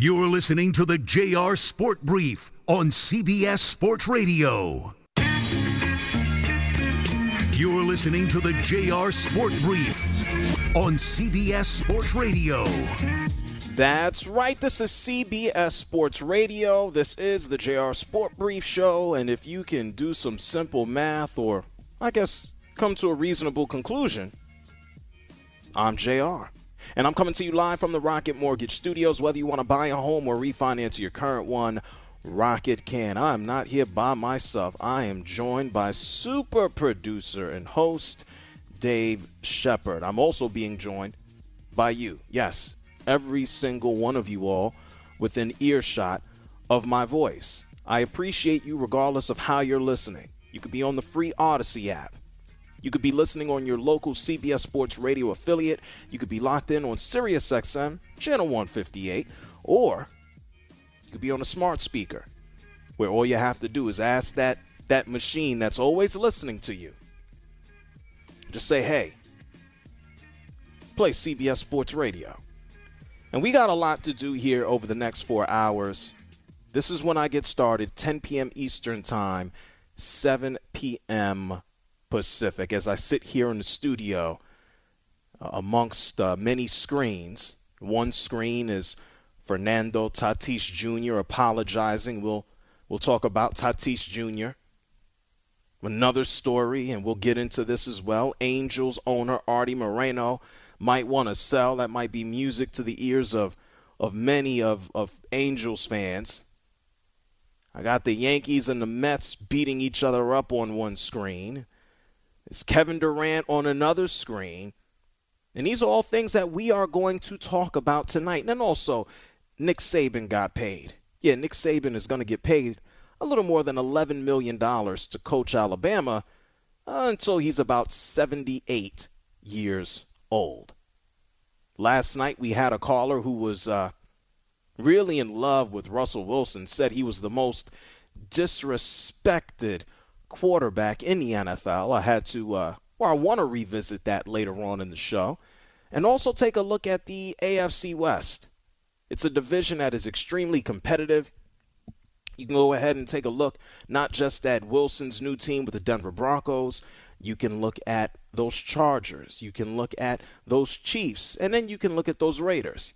You're listening to the JR Sport Brief on CBS Sports Radio. You're listening to the JR Sport Brief on CBS Sports Radio. That's right. This is CBS Sports Radio. This is the JR Sport Brief show. And if you can do some simple math or, I guess, come to a reasonable conclusion, I'm JR. And I'm coming to you live from the Rocket Mortgage Studios. Whether you want to buy a home or refinance your current one, Rocket can. I'm not here by myself. I am joined by super producer and host Dave Shepard. I'm also being joined by you. Yes, every single one of you all within earshot of my voice. I appreciate you regardless of how you're listening. You could be on the free Odyssey app. You could be listening on your local CBS Sports Radio affiliate. You could be locked in on SiriusXM, channel 158, or you could be on a smart speaker where all you have to do is ask that machine that's always listening to you. Just say, hey, play CBS Sports Radio. And we got a lot to do here over the next 4 hours. This is when I get started, 10 p.m. Eastern Time, 7 p.m. Pacific, as I sit here in the studio amongst many screens. One screen is Fernando Tatis Jr. apologizing. We'll talk about Tatis Jr. Another story, and we'll get into this as well. Angels owner Artie Moreno might want to sell. That might be music to the ears of many of Angels fans. I got the Yankees and the Mets beating each other up on one screen. There's Kevin Durant on another screen. And these are all things that we are going to talk about tonight. And then also, Nick Saban got paid. Yeah, Nick Saban is going to get paid a little more than $11 million to coach Alabama until he's about 78 years old. Last night we had a caller who was really in love with Russell Wilson, said he was the most disrespected quarterback in the NFL. I want to revisit that later on in the show. And also take a look at the AFC West. It's a division that is extremely competitive. You can go ahead and take a look not just at Wilson's new team with the Denver Broncos. You can look at those Chargers. You can look at those Chiefs. And then you can look at those Raiders.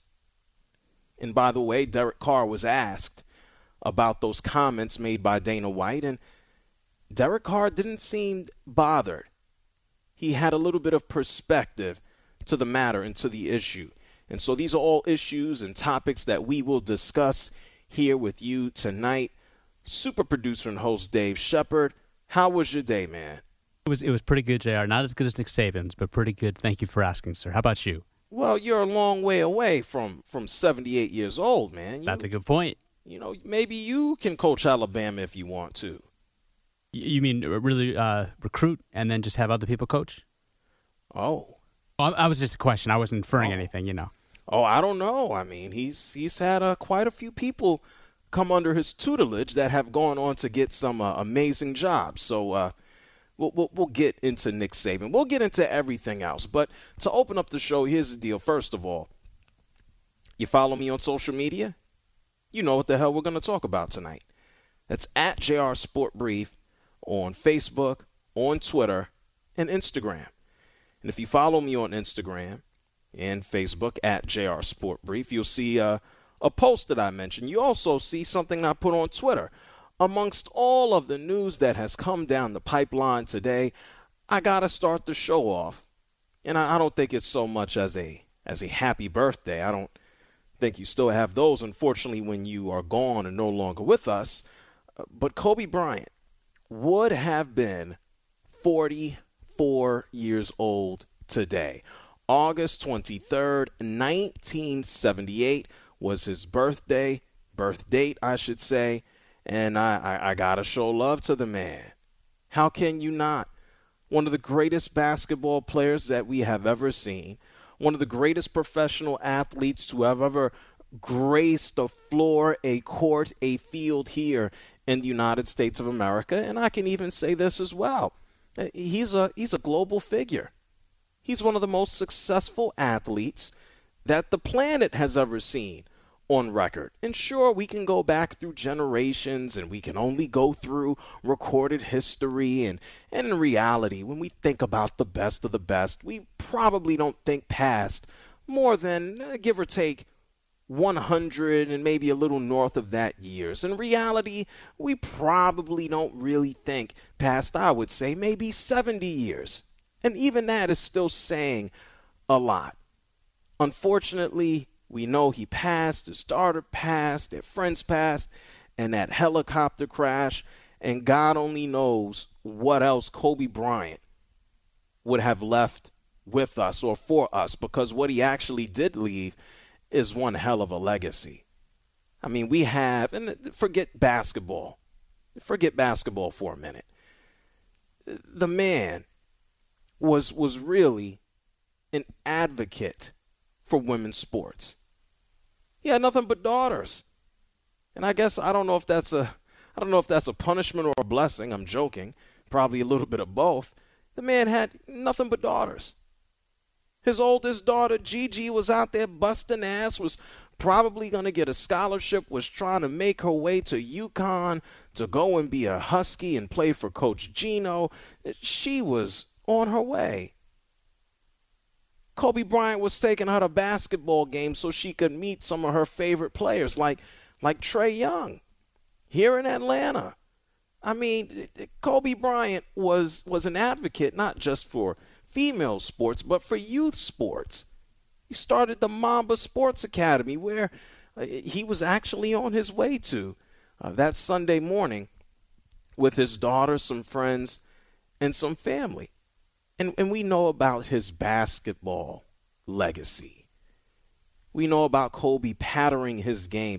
And by the way, Derek Carr was asked about those comments made by Dana White, and Derek Carr didn't seem bothered. He had a little bit of perspective to the matter and to the issue. And so these are all issues and topics that we will discuss here with you tonight. Super producer and host Dave Shepard, how was your day, man? It was pretty good, JR. Not as good as Nick Saban's, but pretty good. Thank you for asking, sir. How about you? Well, you're a long way away from 78 years old, man. That's a good point. You know, maybe you can coach Alabama if you want to. You mean really recruit and then just have other people coach? Oh. I was just a question. I wasn't inferring anything, you know. Oh, I don't know. I mean, he's had quite a few people come under his tutelage that have gone on to get some amazing jobs. So we'll get into Nick Saban. We'll get into everything else. But to open up the show, here's the deal. First of all, you follow me on social media? You know what the hell we're going to talk about tonight. That's at JR Sport Brief on Facebook, on Twitter, and Instagram. And if you follow me on Instagram and Facebook at JR Sport Brief, you'll see a post that I mentioned. You also see something I put on Twitter. Amongst all of the news that has come down the pipeline today, I got to start the show off. And I don't think it's so much as a happy birthday. I don't think you still have those, unfortunately, when you are gone and no longer with us. But Kobe Bryant would have been 44 years old today. August 23rd, 1978 was his birth date, I should say, and I got to show love to the man. How can you not? One of the greatest basketball players that we have ever seen, one of the greatest professional athletes to have ever graced a floor, a court, a field here in the United States of America. And I can even say this as well. He's a global figure. He's one of the most successful athletes that the planet has ever seen on record. And sure, we can go back through generations and we can only go through recorded history. And in reality, when we think about the best of the best, we probably don't think past more than, give or take, 100 and maybe a little north of that years. In reality, we probably don't really think past, I would say, maybe 70 years. And even that is still saying a lot. Unfortunately, we know he passed, his daughter passed, their friends passed, and that helicopter crash, and God only knows what else Kobe Bryant would have left with us or for us, because what he actually did leave is one hell of a legacy. I mean, we have, and forget basketball for a minute. The man was really an advocate for women's sports. He had nothing but daughters. And I guess I don't know if that's a punishment or a blessing. I'm joking. Probably a little bit of both. The man had nothing but daughters. His oldest daughter, Gigi, was out there busting ass, was probably going to get a scholarship, was trying to make her way to UConn to go and be a Husky and play for Coach Gino. She was on her way. Kobe Bryant was taking her to basketball games so she could meet some of her favorite players like Trae Young here in Atlanta. I mean, Kobe Bryant was an advocate not just for female sports, but for youth sports. He started the Mamba Sports Academy, where he was actually on his way to that Sunday morning with his daughter, some friends, and some family. And we know about his basketball legacy. We know about Kobe patterning his game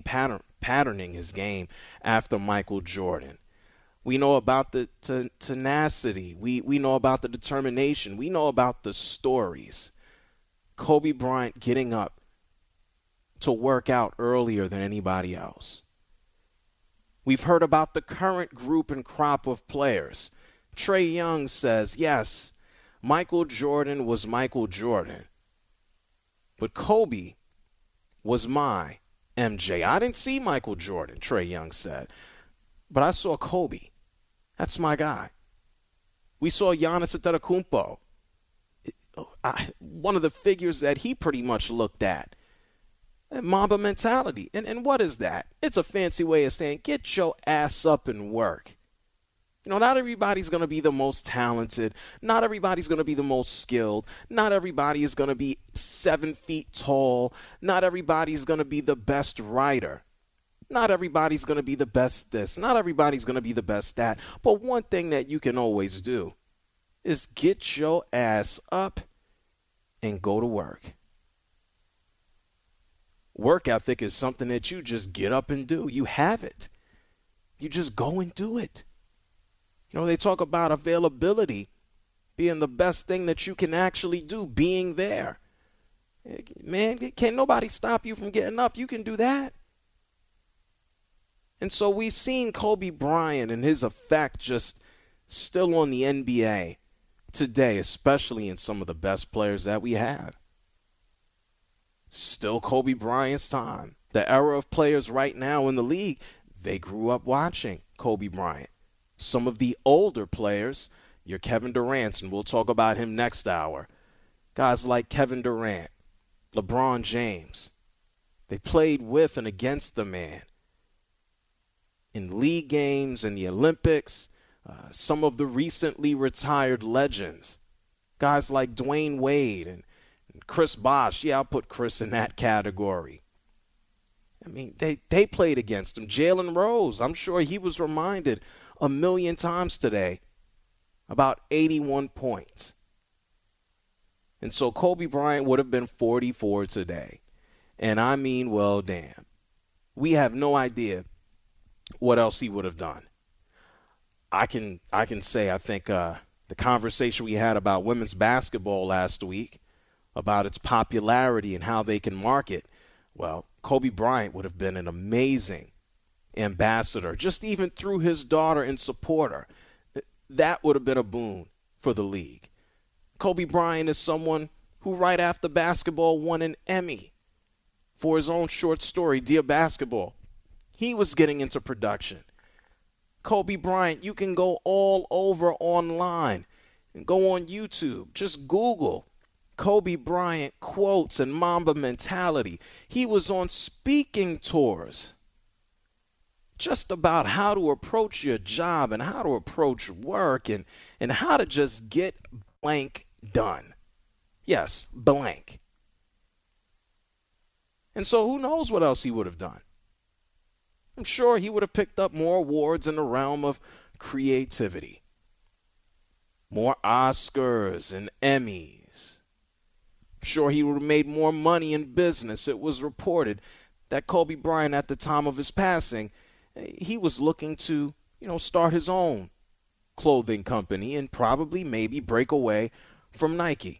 after Michael Jordan. We know about the tenacity. We know about the determination. We know about the stories. Kobe Bryant getting up to work out earlier than anybody else. We've heard about the current group and crop of players. Trae Young says, yes, Michael Jordan was Michael Jordan, but Kobe was my MJ. I didn't see Michael Jordan, Trae Young said, but I saw Kobe. That's my guy. We saw Giannis Antetokounmpo, one of the figures that he pretty much looked at. Mamba mentality. And what is that? It's a fancy way of saying get your ass up and work. You know, not everybody's going to be the most talented. Not everybody's going to be the most skilled. Not everybody is going to be 7 feet tall. Not everybody's going to be the best writer. Not everybody's going to be the best this. Not everybody's going to be the best that. But one thing that you can always do is get your ass up and go to work. Work ethic is something that you just get up and do. You have it. You just go and do it. You know, they talk about availability being the best thing that you can actually do, being there. Man, can't nobody stop you from getting up. You can do that. And so we've seen Kobe Bryant and his effect just still on the NBA today, especially in some of the best players that we have. Still Kobe Bryant's time. The era of players right now in the league, they grew up watching Kobe Bryant. Some of the older players, your Kevin Durant, and we'll talk about him next hour. Guys like Kevin Durant, LeBron James, they played with and against the man. In league games and the Olympics, some of the recently retired legends, guys like Dwayne Wade and Chris Bosh. Yeah, I'll put Chris in that category. I mean, they played against him. Jalen Rose, I'm sure he was reminded a million times today about 81 points. And so Kobe Bryant would have been 44 today. And I mean, well, damn. We have no idea what else he would have done. I can say, I think the conversation we had about women's basketball last week, about its popularity and how they can market, well, Kobe Bryant would have been an amazing ambassador, just even through his daughter and supporter. That would have been a boon for the league. Kobe Bryant is someone who right after basketball won an Emmy for his own short story, Dear Basketball. He was getting into production. Kobe Bryant, you can go all over online and go on YouTube. Just Google Kobe Bryant quotes and Mamba mentality. He was on speaking tours just about how to approach your job and how to approach work and how to just get blank done. Yes, blank. And so who knows what else he would have done. I'm sure he would have picked up more awards in the realm of creativity. More Oscars and Emmys. I'm sure he would have made more money in business. It was reported that Kobe Bryant, at the time of his passing, he was looking to, start his own clothing company and probably maybe break away from Nike.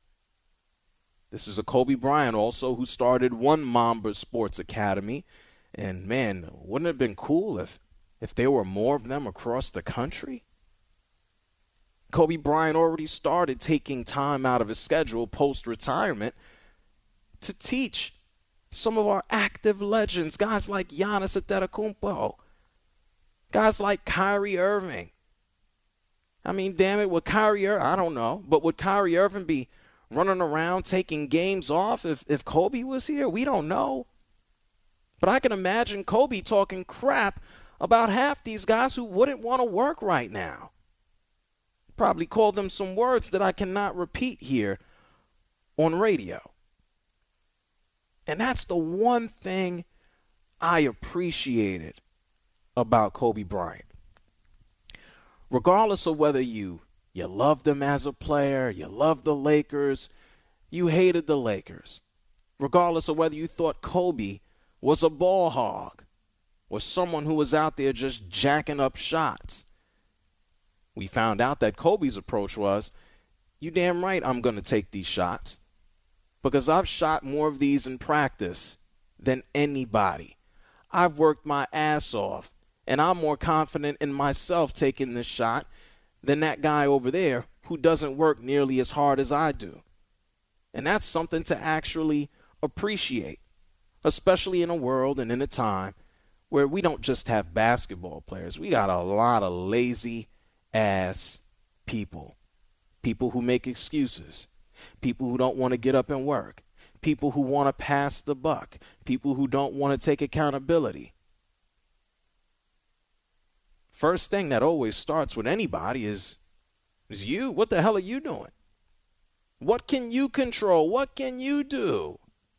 This is a Kobe Bryant also who started one Mamba Sports Academy. And, man, wouldn't it have been cool if there were more of them across the country? Kobe Bryant already started taking time out of his schedule post-retirement to teach some of our active legends, guys like Giannis Antetokounmpo, guys like Kyrie Irving. I mean, damn it, would Kyrie Irving, I don't know, but would Kyrie Irving be running around taking games off if Kobe was here? We don't know. But I can imagine Kobe talking crap about half these guys who wouldn't want to work right now. Probably call them some words that I cannot repeat here on radio. And that's the one thing I appreciated about Kobe Bryant. Regardless of whether you loved him as a player, you loved the Lakers, you hated the Lakers. Regardless of whether you thought Kobe was a ball hog or someone who was out there just jacking up shots. We found out that Kobe's approach was, you damn right I'm going to take these shots because I've shot more of these in practice than anybody. I've worked my ass off, and I'm more confident in myself taking this shot than that guy over there who doesn't work nearly as hard as I do. And that's something to actually appreciate, especially in a world and in a time where we don't just have basketball players. We got a lot of lazy-ass people. People who make excuses. People who don't want to get up and work. People who want to pass the buck. People who don't want to take accountability. First thing that always starts with anybody is you. What the hell are you doing? What can you control? What can you do?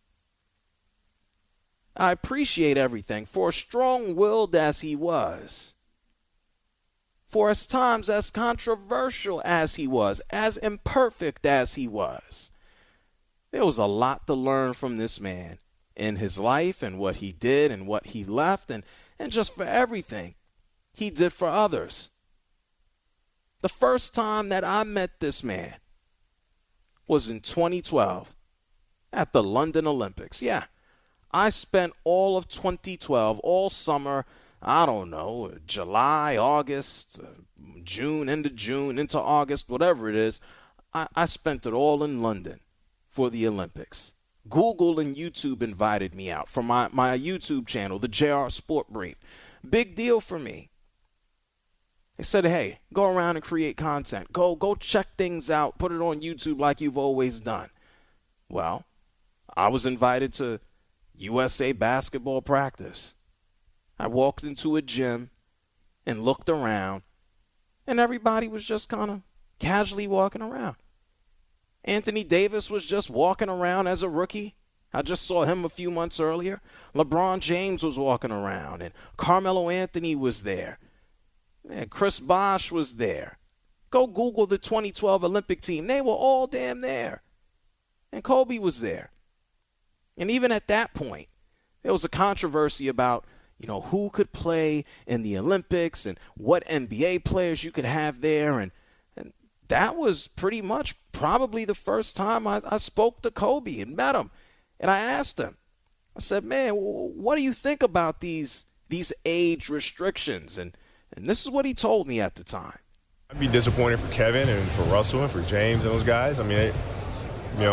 I appreciate everything. For as strong-willed as he was, for as times as controversial as he was, as imperfect as he was, there was a lot to learn from this man in his life and what he did and what he left and just for everything he did for others. The first time that I met this man was in 2012 at the London Olympics. Yeah, I spent all of 2012, all summer, I don't know, July, August, June, into August, whatever it is. I spent it all in London for the Olympics. Google and YouTube invited me out for my YouTube channel, the JR Sport Brief. Big deal for me. They said, hey, go around and create content. Go check things out. Put it on YouTube like you've always done. Well, I was invited to USA basketball practice. I walked into a gym and looked around, and everybody was just kind of casually walking around. Anthony Davis was just walking around as a rookie. I just saw him a few months earlier. LeBron James was walking around, and Carmelo Anthony was there. And Chris Bosh was there. Go Google the 2012 Olympic team. They were all damn there. And Kobe was there. And even at that point, there was a controversy about, who could play in the Olympics and what NBA players you could have there. And that was pretty much probably the first time I spoke to Kobe and met him. And I asked him, I said, man, what do you think about these age restrictions? And this is what he told me at the time. I'd be disappointed for Kevin and for Russell and for James and those guys. I mean,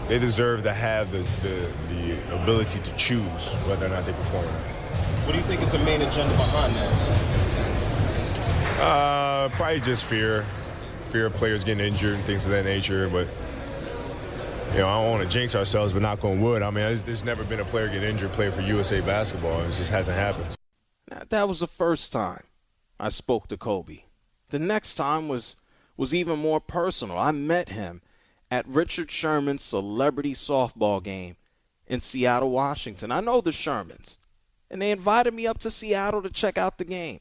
they deserve to have the ability to choose whether or not they perform. What do you think is the main agenda behind that? Probably just fear of players getting injured and things of that nature. But I don't want to jinx ourselves, but knock on wood. I mean, there's never been a player get injured play for USA Basketball. It just hasn't happened. That was the first time I spoke to Kobe. The next time was even more personal. I met him at Richard Sherman's celebrity softball game in Seattle, Washington. I know the Shermans, and they invited me up to Seattle to check out the game.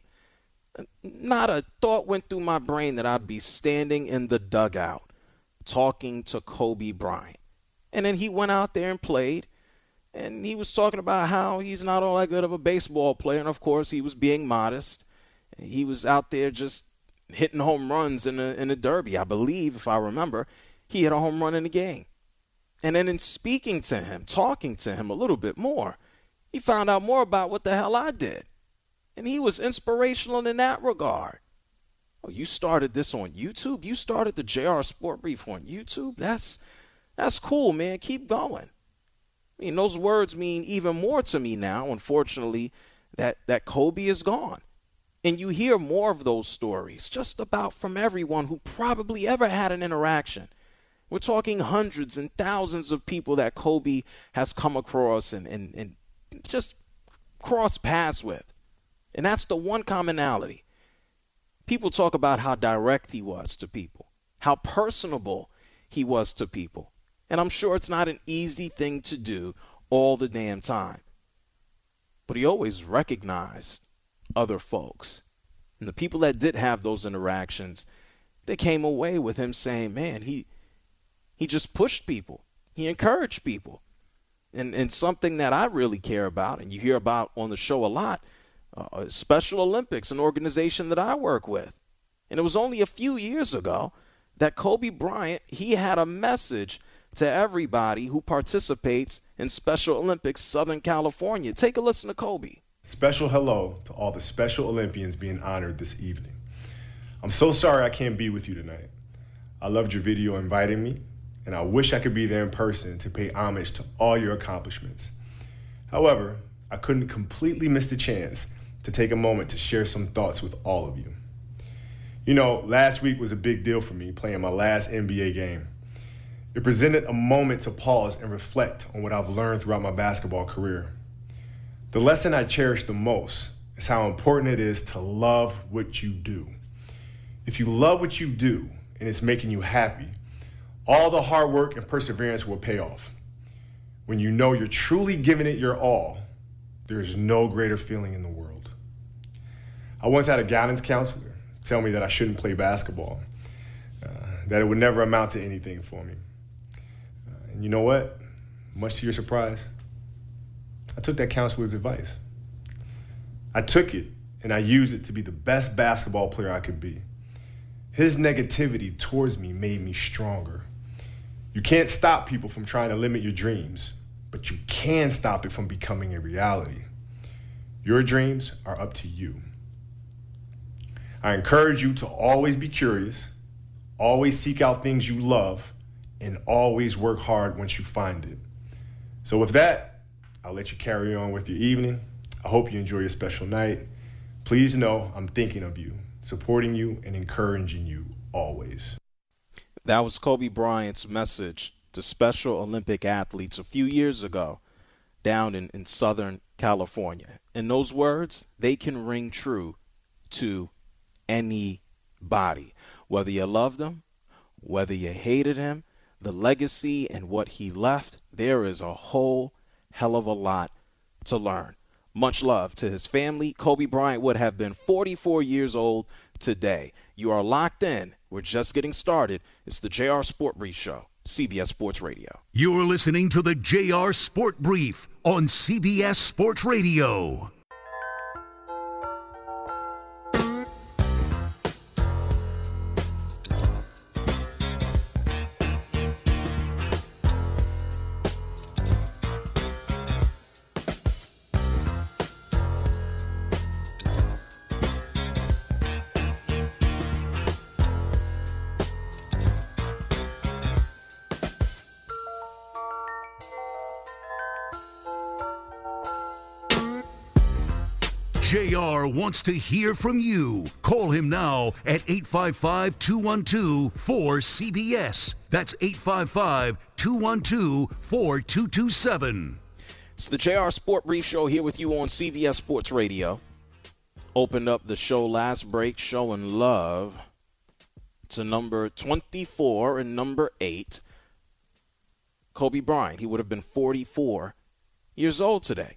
Not a thought went through my brain that I'd be standing in the dugout talking to Kobe Bryant. And then he went out there and played, and he was talking about how he's not all that good of a baseball player. And, of course, he was being modest. He was out there just hitting home runs in a derby. I believe, if I remember, he hit a home run in the game. And then in speaking to him, talking to him a little bit more, he found out more about what the hell I did. And he was inspirational in that regard. Oh, you started this on YouTube? You started the JR Sport Brief on YouTube? That's cool, man. Keep going. I mean, those words mean even more to me now, unfortunately, that Kobe is gone. And you hear more of those stories just about from everyone who probably ever had an interaction. We're talking hundreds and thousands of people that Kobe has come across and just crossed paths with. And that's the one commonality. People talk about how direct he was to people, how personable he was to people. And I'm sure it's not an easy thing to do all the damn time. But he always recognized other folks. And the people that did have those interactions, they came away with him saying, man, he just pushed people. He encouraged people. And something that I really care about, and you hear about on the show a lot, Special Olympics, an organization that I work with. And it was only a few years ago that Kobe Bryant, he had a message to everybody who participates in Special Olympics Southern California. Take a listen to Kobe. Special hello to all the Special Olympians being honored this evening. I'm so sorry I can't be with you tonight. I loved your video inviting me, and I wish I could be there in person to pay homage to all your accomplishments. However, I couldn't completely miss the chance to take a moment to share some thoughts with all of you. You know, last week was a big deal for me, playing my last NBA game. It presented a moment to pause and reflect on what I've learned throughout my basketball career. The lesson I cherish the most is how important it is to love what you do. If you love what you do and it's making you happy, all the hard work and perseverance will pay off. When you know you're truly giving it your all, there is no greater feeling in the world. I once had a guidance counselor tell me that I shouldn't play basketball, that it would never amount to anything for me. And you know what? Much to your surprise, I took that counselor's advice. I took it and I used it to be the best basketball player I could be. His negativity towards me made me stronger. You can't stop people from trying to limit your dreams, but you can stop it from becoming a reality. Your dreams are up to you. I encourage you to always be curious, always seek out things you love, and always work hard once you find it. So with that, I'll let you carry on with your evening. I hope you enjoy your special night. Please know I'm thinking of you, supporting you, and encouraging you always. That was Kobe Bryant's message to Special Olympic athletes a few years ago down in Southern California. And those words, they can ring true to anybody. Whether you loved him, whether you hated him, the legacy and what he left, there is a whole hell of a lot to learn. Much love to his family. Kobe Bryant would have been 44 years old today. You are locked in. We're just getting started. It's the JR Sport Brief Show, CBS Sports Radio. You're listening to the JR Sport Brief on CBS Sports Radio. JR wants to hear from you. Call him now at 855-212-4CBS. That's 855-212-4227. It's the JR Sport Brief Show here with you on CBS Sports Radio. Opened up the show last break showing love to number 24 and number 8, Kobe Bryant. He would have been 44 years old today.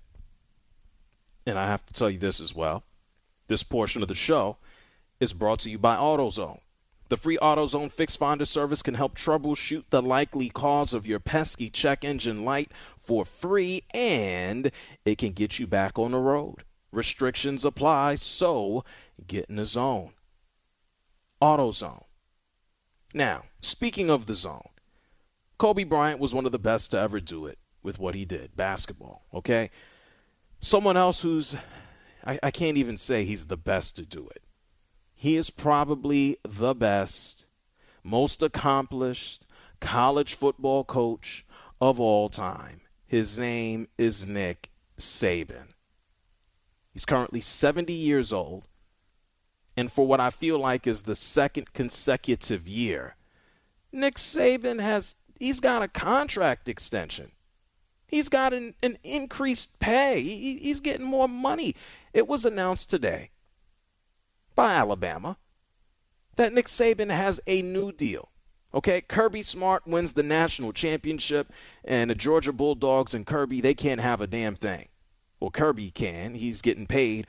And I have to tell you this as well. This portion of the show is brought to you by AutoZone. The free AutoZone Fix Finder service can help troubleshoot the likely cause of your pesky check engine light for free, and it can get you back on the road. Restrictions apply, so get in the zone. AutoZone. Now, speaking of the zone, Kobe Bryant was one of the best to ever do it with what he did, basketball, okay? Someone else who's, I can't even say he's the best to do it. He is probably the best, most accomplished college football coach of all time. His name is Nick Saban. He's currently 70 years old, and for what I feel like is the second consecutive year, Nick Saban he's got a contract extension. He's got an increased pay. He's getting more money. It was announced today by Alabama that Nick Saban has a new deal. Okay, Kirby Smart wins the national championship, and the Georgia Bulldogs and Kirby, they can't have a damn thing. Well, Kirby can. He's getting paid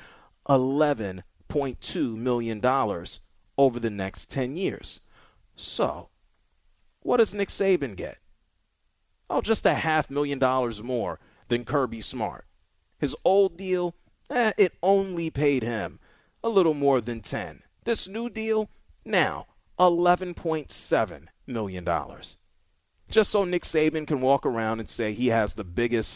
$11.2 million over the next 10 years. So, what does Nick Saban get? Oh, just $500,000 more than Kirby Smart. His old deal, it only paid him a little more than 10. This new deal, now $11.7 million. Just so Nick Saban can walk around and say he has the biggest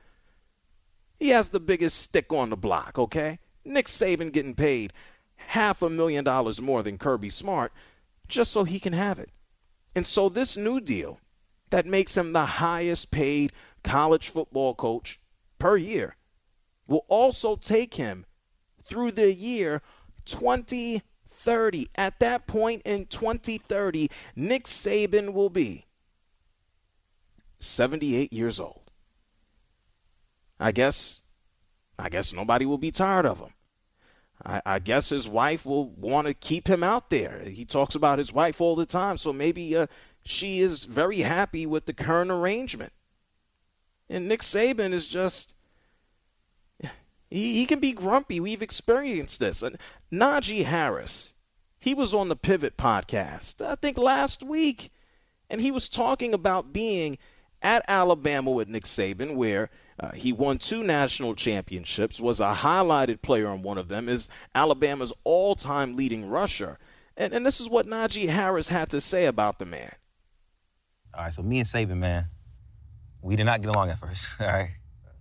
stick on the block, okay? Nick Saban getting paid $500,000 more than Kirby Smart just so he can have it. And so this new deal that makes him the highest paid college football coach per year will also take him through the year 2030. At that point in 2030, Nick Saban will be 78 years old. I guess nobody will be tired of him. I guess his wife will want to keep him out there. He talks about his wife all the time, so maybe she is very happy with the current arrangement. And Nick Saban is just, he can be grumpy. We've experienced this. And Najee Harris, he was on the Pivot podcast, I think last week, and he was talking about being at Alabama with Nick Saban, where he won 2 national championships, was a highlighted player on one of them, is Alabama's all-time leading rusher. And this is what Najee Harris had to say about the man. All right, so me and Saban, man, we did not get along at first, all right?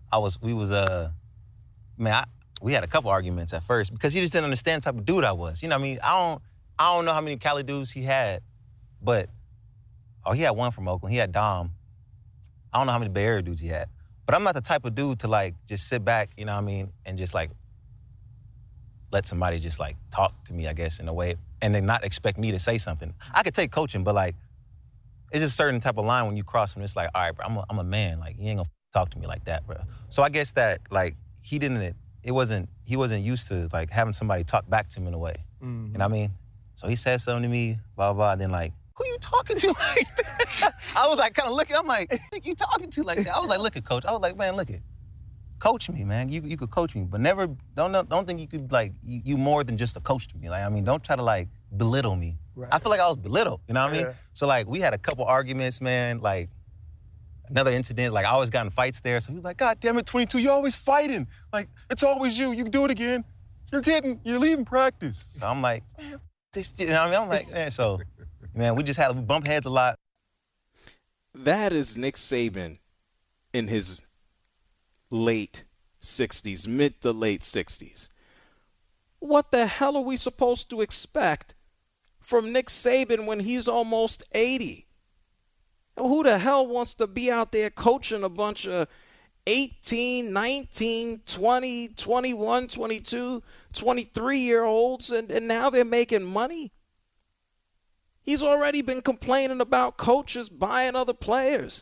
We had a couple arguments at first because he just didn't understand the type of dude I was. You know what I mean? I don't know how many Cali dudes he had, but, he had one from Oakland. He had Dom. I don't know how many Bay Area dudes he had. But I'm not the type of dude to, just sit back, you know what I mean, and just, let somebody just, talk to me, I guess, in a way, and then not expect me to say something. I could take coaching, but, it's just a certain type of line when you cross them. It's like, all right, bro, I'm a man. You ain't gonna talk to me like that, bro. So I guess that, he wasn't used to, having somebody talk back to him in a way. Mm-hmm. You know what I mean? So he said something to me, blah, blah, and then, who you talking to like that? I was, kind of looking. I'm like, who you talking to like that? I was like, look at coach. I was like, man, look at. Coach me, man. You could coach me, but never, don't think you could, you more than just a coach to me. Don't try to, belittle me. Right. I feel like I was belittled, you know what I mean? So, we had a couple arguments, man, another incident, I always got in fights there. So he was like, God damn it, 22, you're always fighting. It's always you. You can do it again. You're leaving practice. So I'm like, man, this, you know what I mean? I'm like, man, so, man, we bumped heads a lot. That is Nick Saban in his late 60s, mid to late 60s. What the hell are we supposed to expect from Nick Saban when he's almost 80? Who the hell wants to be out there coaching a bunch of 18, 19, 20, 21, 22, 23-year-olds, and now they're making money. He's already been complaining about coaches buying other players.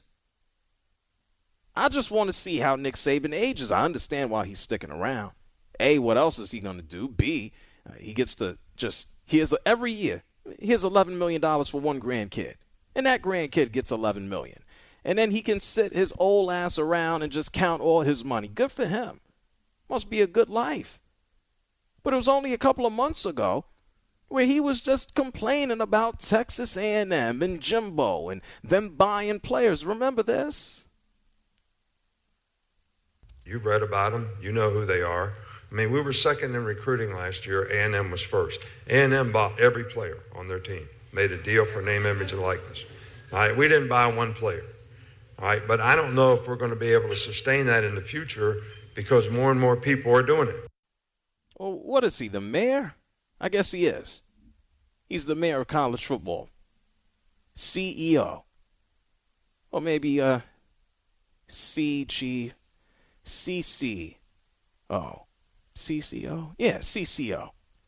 I just want to see how Nick Saban ages. I understand why he's sticking around. A, what else is he going to do? B, he gets to every year, here's $11 million for one grandkid. And that grandkid gets $11 million. And then he can sit his old ass around and just count all his money. Good for him. Must be a good life. But it was only a couple of months ago where he was just complaining about Texas A&M and Jimbo and them buying players. Remember this? You've read about them. You know who they are. I mean, we were second in recruiting last year. A&M was first. A&M bought every player on their team, made a deal for name, image, and likeness. All right, we didn't buy one player. All right, but I don't know if we're going to be able to sustain that in the future because more and more people are doing it. Well, what is he, the mayor? I guess he is. He's the mayor of college football. CEO. Or maybe CCO. CCO? Yeah, CCO.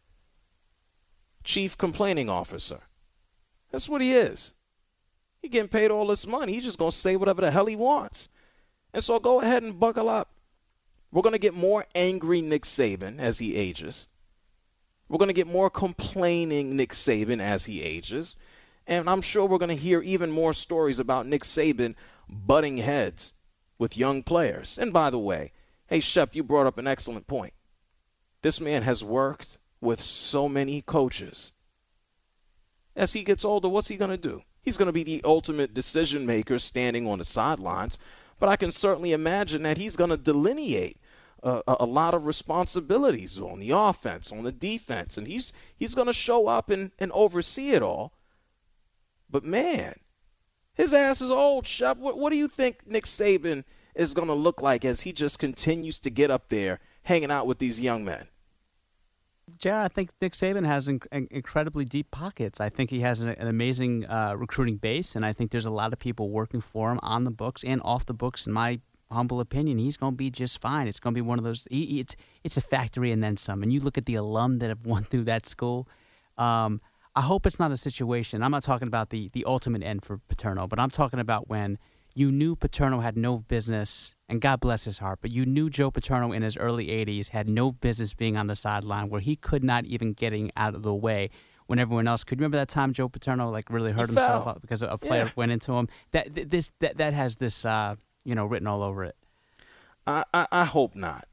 Chief Complaining Officer. That's what he is. He getting paid all this money. He's just going to say whatever the hell he wants. And so go ahead and buckle up. We're going to get more angry Nick Saban as he ages. We're going to get more complaining Nick Saban as he ages. And I'm sure we're going to hear even more stories about Nick Saban butting heads with young players. And by the way, hey, Shep, you brought up an excellent point. This man has worked with so many coaches. As he gets older, what's he going to do? He's going to be the ultimate decision maker standing on the sidelines. But I can certainly imagine that he's going to delineate a lot of responsibilities on the offense, on the defense. And he's going to show up and oversee it all. But, man, his ass is old, Shep. What do you think Nick Saban is going to look like as he just continues to get up there hanging out with these young men? Jared, I think Nick Saban has incredibly deep pockets. I think he has an amazing recruiting base, and I think there's a lot of people working for him on the books and off the books. In my humble opinion, he's going to be just fine. It's going to be one of those. It's a factory and then some. And you look at the alum that have won through that school. I hope it's not a situation. I'm not talking about the ultimate end for Paterno, but I'm talking about when you knew Paterno had no business, and God bless his heart, but you knew Joe Paterno in his early 80s had no business being on the sideline where he could not even getting out of the way when everyone else could. Remember that time Joe Paterno really hurt himself up because a player went into him? That has this written all over it. I hope not.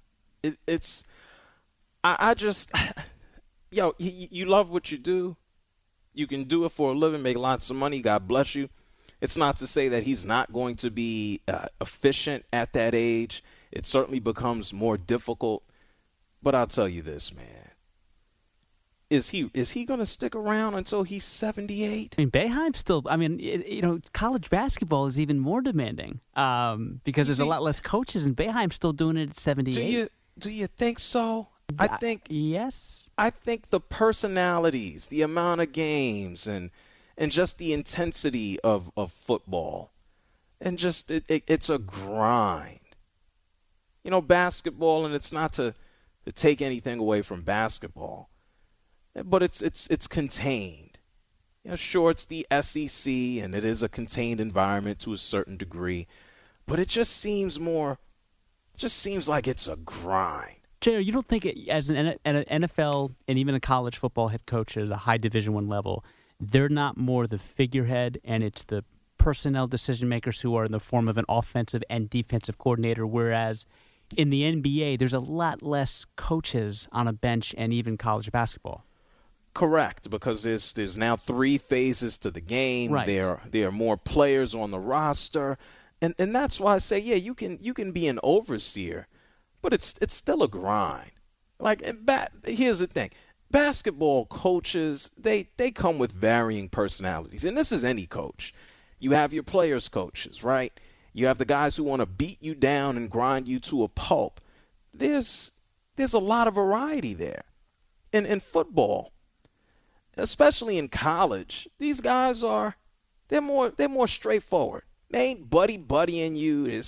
You love what you do. You can do it for a living, make lots of money. God bless you. It's not to say that he's not going to be efficient at that age. It certainly becomes more difficult. But I'll tell you this, man. Is he going to stick around until he's 78? I mean, Boeheim still. I mean, college basketball is even more demanding because there's a lot less coaches, and Boeheim's still doing it at 78. Do you think so? I think yes. I think the personalities, the amount of games, and just the intensity of football, and just it's a grind. Basketball, and it's not to take anything away from basketball, but it's contained. Sure, it's the SEC, and it is a contained environment to a certain degree, but it just seems like it's a grind. Jay, you don't think as an NFL and even a college football head coach at a high Division I level, they're not more the figurehead, and it's the personnel decision makers who are in the form of an offensive and defensive coordinator, whereas in the NBA, there's a lot less coaches on a bench and even college basketball. Correct, because there's now 3 phases to the game. Right. There are more players on the roster, and that's why I say, yeah, you can be an overseer, but it's still a grind. Here's the thing. Basketball coaches, they come with varying personalities, and this is any coach. You have your players' coaches, right? You have the guys who want to beat you down and grind you to a pulp. There's a lot of variety there. In football, especially in college, these guys they're more straightforward. They ain't buddying you. It's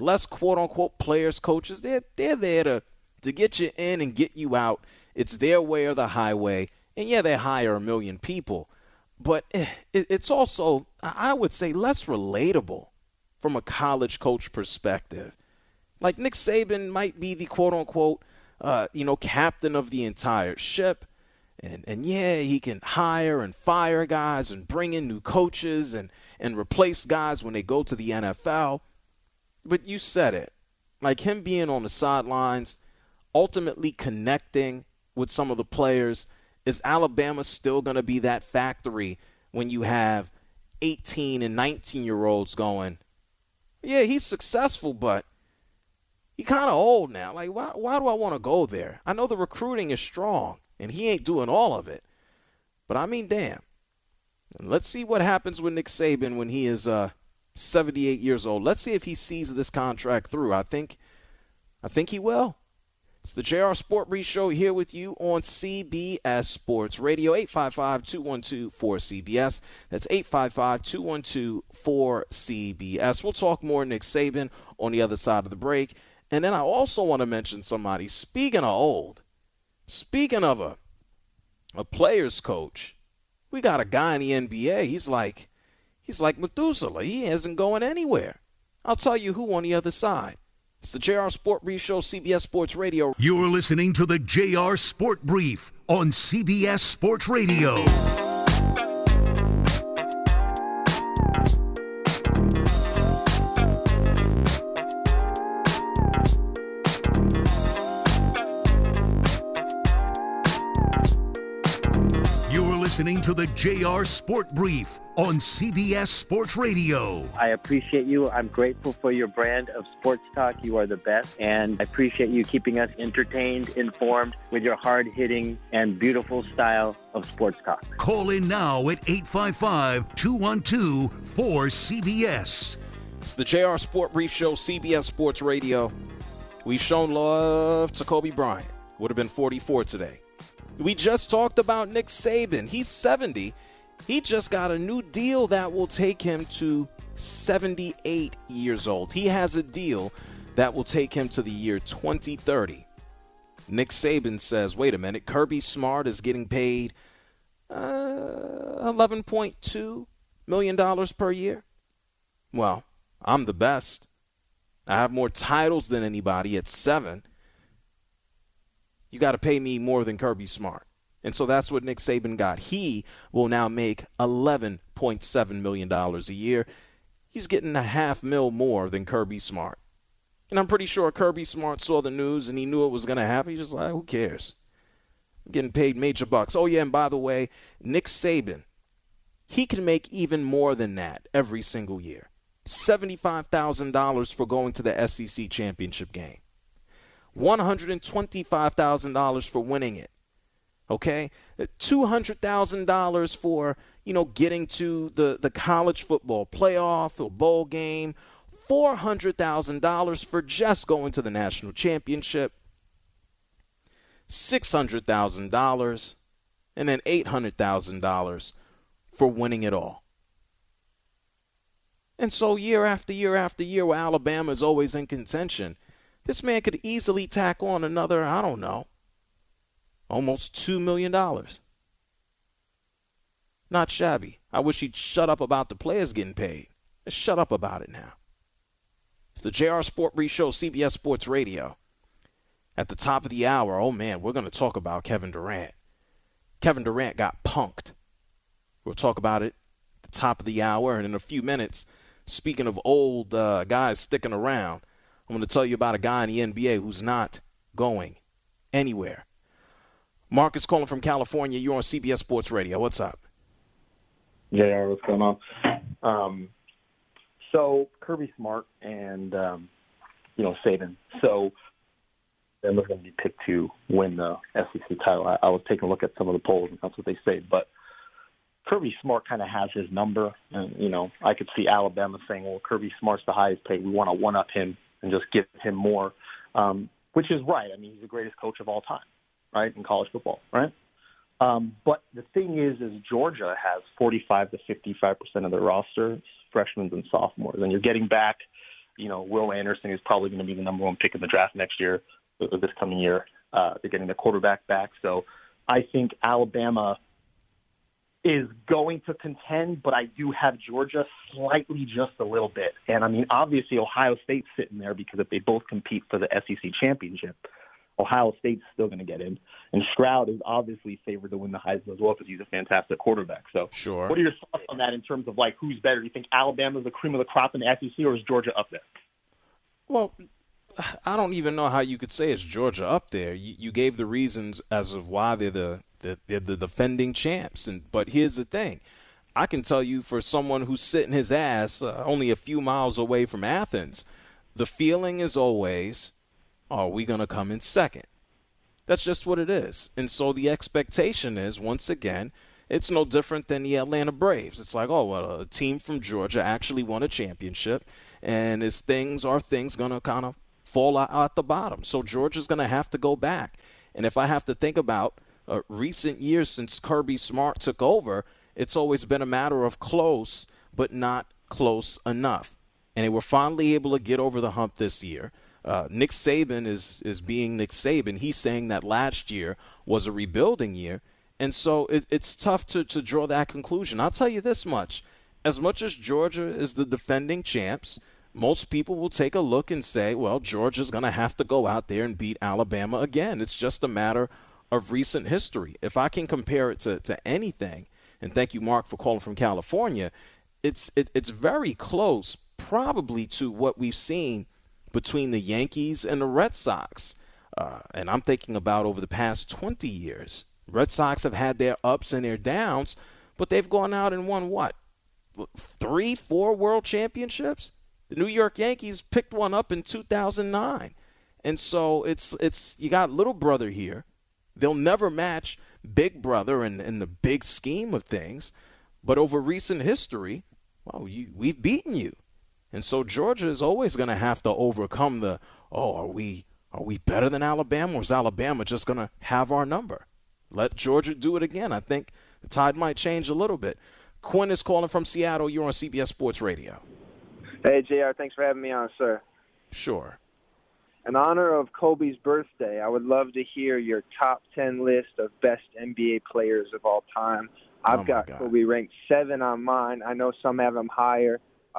less quote-unquote players, coaches. They're there to get you in and get you out. It's their way or the highway. And, yeah, they hire 1 million people. But it's also, I would say, less relatable from a college coach perspective. Like Nick Saban might be the quote-unquote, captain of the entire ship. And yeah, he can hire and fire guys and bring in new coaches and replace guys when they go to the NFL. But you said it. Like him being on the sidelines, ultimately connecting with some of the players. Is Alabama still going to be that factory when you have 18 and 19-year-olds going, yeah, he's successful, but he's kind of old now. Like, why do I want to go there? I know the recruiting is strong, and he ain't doing all of it. But, I mean, damn. And let's see what happens with Nick Saban when he is 78 years old. Let's see if he sees this contract through. I think he will. It's the JR Sport Brief Show here with you on CBS Sports Radio, 855-212-4CBS. That's 855-212-4CBS. We'll talk more Nick Saban on the other side of the break. And then I also want to mention somebody, speaking of old, speaking of a player's coach, we got a guy in the NBA. He's like Methuselah. He isn't going anywhere. I'll tell you who on the other side. It's the JR Sport Brief Show, CBS Sports Radio. You're listening to the JR Sport Brief on CBS Sports Radio. Listening to the JR Sport Brief on CBS Sports Radio. I appreciate you. I'm grateful for your brand of sports talk. You are the best. And I appreciate you keeping us entertained, informed with your hard-hitting and beautiful style of sports talk. Call in now at 855-212-4CBS. It's the JR Sport Brief Show, CBS Sports Radio. We've shown love to Kobe Bryant. Would have been 44 today. We just talked about Nick Saban. He's 70. He just got a new deal that will take him to 78 years old. He has a deal that will take him to the year 2030. Nick Saban says, wait a minute, Kirby Smart is getting paid $11.2 million per year. Well, I'm the best. I have more titles than anybody at 7. You got to pay me more than Kirby Smart. And so that's what Nick Saban got. He will now make $11.7 million a year. He's getting $500,000 more than Kirby Smart. And I'm pretty sure Kirby Smart saw the news and he knew it was going to happen. He's just like, who cares? I'm getting paid major bucks. Oh, yeah, and by the way, Nick Saban, he can make even more than that every single year. $75,000 for going to the SEC championship game. $125,000 for winning it, okay? $200,000 for, getting to the college football playoff or bowl game. $400,000 for just going to the national championship. $600,000 and then $800,000 for winning it all. And so year after year after year, where Alabama is always in contention, this man could easily tack on another, I don't know, almost $2 million. Not shabby. I wish he'd shut up about the players getting paid. Just shut up about it now. It's the JR Sport Brief Show, CBS Sports Radio. At the top of the hour, oh man, we're going to talk about Kevin Durant. Kevin Durant got punked. We'll talk about it at the top of the hour. And in a few minutes, speaking of old guys sticking around, I'm going to tell you about a guy in the NBA who's not going anywhere. Marcus calling from California. You're on CBS Sports Radio. What's up? JR, what's going on? So Kirby Smart and, Saban. So they're going to be picked to win the SEC title. I was taking a look at some of the polls, and that's what they say. But Kirby Smart kind of has his number. And, I could see Alabama saying, well, Kirby Smart's the highest paid. We want to one-up him and just give him more, which is right. I mean, he's the greatest coach of all time, right, in college football, right? But the thing is Georgia has 45 to 55% of their roster freshmen and sophomores, and you're getting back, Will Anderson is probably going to be the number one pick in the draft next year, or this coming year. They're getting the quarterback back. So I think Alabama is going to contend, but I do have Georgia slightly, just a little bit. And, I mean, obviously Ohio State's sitting there because if they both compete for the SEC championship, Ohio State's still going to get in. And Stroud is obviously favored to win the Heisman as well because he's a fantastic quarterback. So sure. What are your thoughts on that in terms of, like, who's better? Do you think Alabama's the cream of the crop in the SEC, or is Georgia up there? Well, I don't even know how you could say it's Georgia up there. You gave the reasons as of why they're the defending champs. But here's the thing. I can tell you, for someone who's sitting his ass only a few miles away from Athens, the feeling is always, are we going to come in second? That's just what it is. And so the expectation is, once again, it's no different than the Atlanta Braves. It's like, oh, well, a team from Georgia actually won a championship, and is things going to kind of fall out at the bottom. So Georgia's going to have to go back. And if I have to think about recent years since Kirby Smart took over, it's always been a matter of close, but not close enough. And they were finally able to get over the hump this year. Nick Saban is being Nick Saban. He's saying that last year was a rebuilding year. And so it's tough to draw that conclusion. I'll tell you this much. As as Georgia is the defending champs, most people will take a look and say, well, Georgia's going to have to go out there and beat Alabama again. It's just a matter of recent history. If I can compare it to anything, and thank you, Mark, for calling from California, it's very close probably to what we've seen between the Yankees and the Red Sox. And I'm thinking about over the past 20 years. Red Sox have had their ups and their downs, but they've gone out and won what? 3-4 world championships? The New York Yankees picked one up in 2009. And so it's you got little brother here. They'll never match big brother in the big scheme of things. But over recent history, well, we've beaten you. And so Georgia is always going to have to overcome are we better than Alabama, or is Alabama just going to have our number? Let Georgia do it again. I think the tide might change a little bit. Quinn is calling from Seattle. You're on CBS Sports Radio. Hey, JR, thanks for having me on, sir. Sure. In honor of Kobe's birthday, I would love to hear your top 10 list of best NBA players of all time. I've got Kobe ranked 7 on mine. I know some have him higher.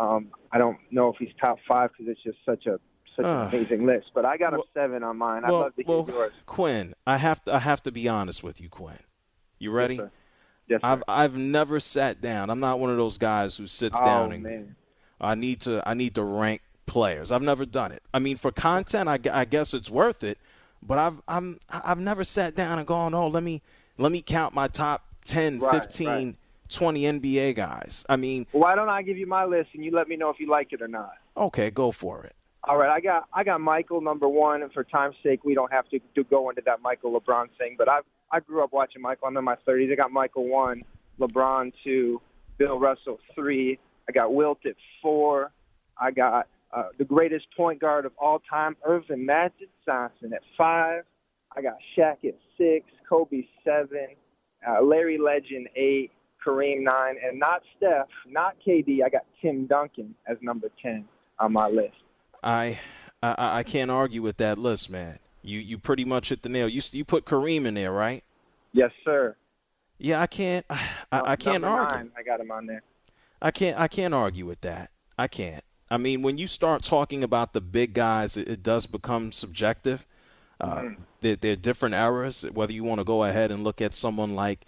I don't know if he's top 5 because it's just such an amazing list. But I got him 7 on mine. I'd love to hear yours. Quinn, I have to be honest with you, Quinn. You ready? Yes, sir. Yes, sir. I've never sat down. I'm not one of those guys who sits down and man. I need to rank players. I've never done it. I mean, for content, I guess it's worth it. But I've never sat down and gone, let me count my top 10, 15, 20 NBA guys. I mean, why don't I give you my list and you let me know if you like it or not? Okay, go for it. All right, I got Michael number 1, and for time's sake, we don't have to go into that Michael LeBron thing. But I grew up watching Michael. I'm in my 30s. I got Michael 1, LeBron 2, Bill Russell 3. I got Wilt at 4. I got the greatest point guard of all time, Irvin Magic Johnson at 5. I got Shaq at 6, Kobe 7, Larry Legend 8, Kareem 9, and not Steph, not KD. I got Tim Duncan as number 10 on my list. I can't argue with that list, man. You pretty much hit the nail. You put Kareem in there, right? Yes, sir. Yeah, I can't argue. 9, I got him on there. I can't argue with that. I can't. I mean, when you start talking about the big guys, it does become subjective. There are different eras, whether you want to go ahead and look at someone like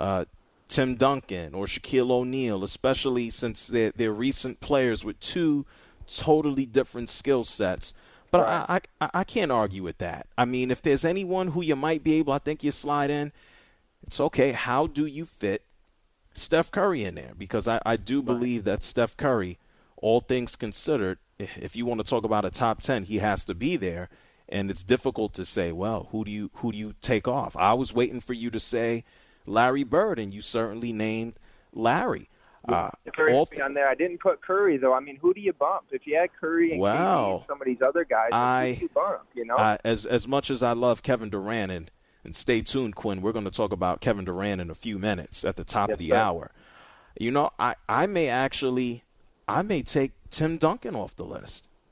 Tim Duncan or Shaquille O'Neal, especially since they're recent players with 2 totally different skill sets. But I can't argue with that. I mean, if there's anyone who you might be able, I think you slide in, it's okay. How do you fit Steph Curry in there? Because I do believe that Steph Curry, all things considered, if you want to talk about a top 10, he has to be there. And it's difficult to say, well, who do you take off? I was waiting for you to say Larry Bird, and you certainly named Larry. Curry would be on there. I didn't put Curry, though. I mean, who do you bump? If you had Curry and KD and some of these other guys, who do you bump, you know? As much as I love Kevin Durant, and stay tuned, Quinn, we're going to talk about Kevin Durant in a few minutes at the top of the hour. You know, I may take Tim Duncan off the list.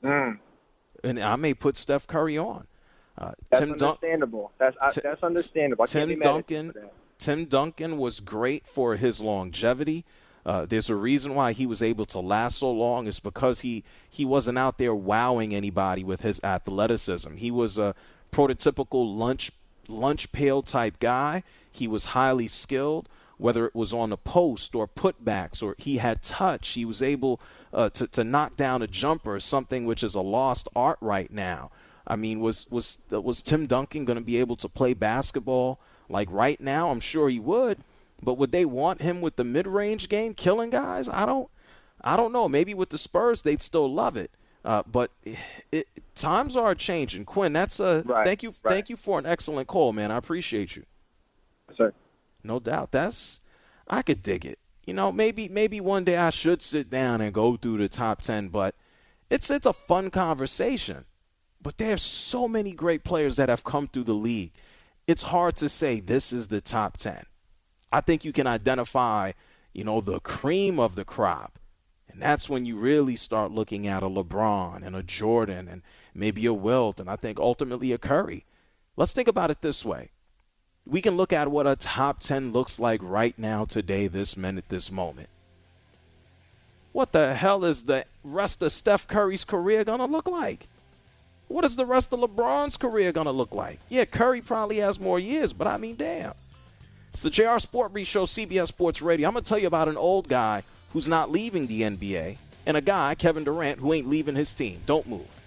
And I may put Steph Curry on. That's understandable. That's understandable. I can't be mad at you for that. Tim Duncan was great for his longevity. There's a reason why he was able to last so long. It's because he wasn't out there wowing anybody with his athleticism. He was a prototypical lunch pail type guy. He was highly skilled, whether it was on the post or putbacks, or he had touch. He was able to knock down a jumper, something which is a lost art right now. I mean, was Tim Duncan going to be able to play basketball like right now? I'm sure he would. But would they want him with the mid-range game killing guys? I don't know. Maybe with the Spurs, they'd still love it. But times are changing. Quinn, that's thank you for an excellent call, man. I appreciate you. Sir. No doubt. I could dig it. You know, maybe one day I should sit down and go through the top 10, but it's a fun conversation. But there's so many great players that have come through the league. It's hard to say this is the top 10. I think you can identify, the cream of the crop. And that's when you really start looking at a LeBron and a Jordan and maybe a Wilt and I think ultimately a Curry. Let's think about it this way. We can look at what a top 10 looks like right now, today, this minute, this moment. What the hell is the rest of Steph Curry's career going to look like? What is the rest of LeBron's career going to look like? Yeah, Curry probably has more years, but I mean, damn. It's the JR Sport Brief Show, CBS Sports Radio. I'm going to tell you about an old guy who's not leaving the NBA and a guy, Kevin Durant, who ain't leaving his team. Don't move.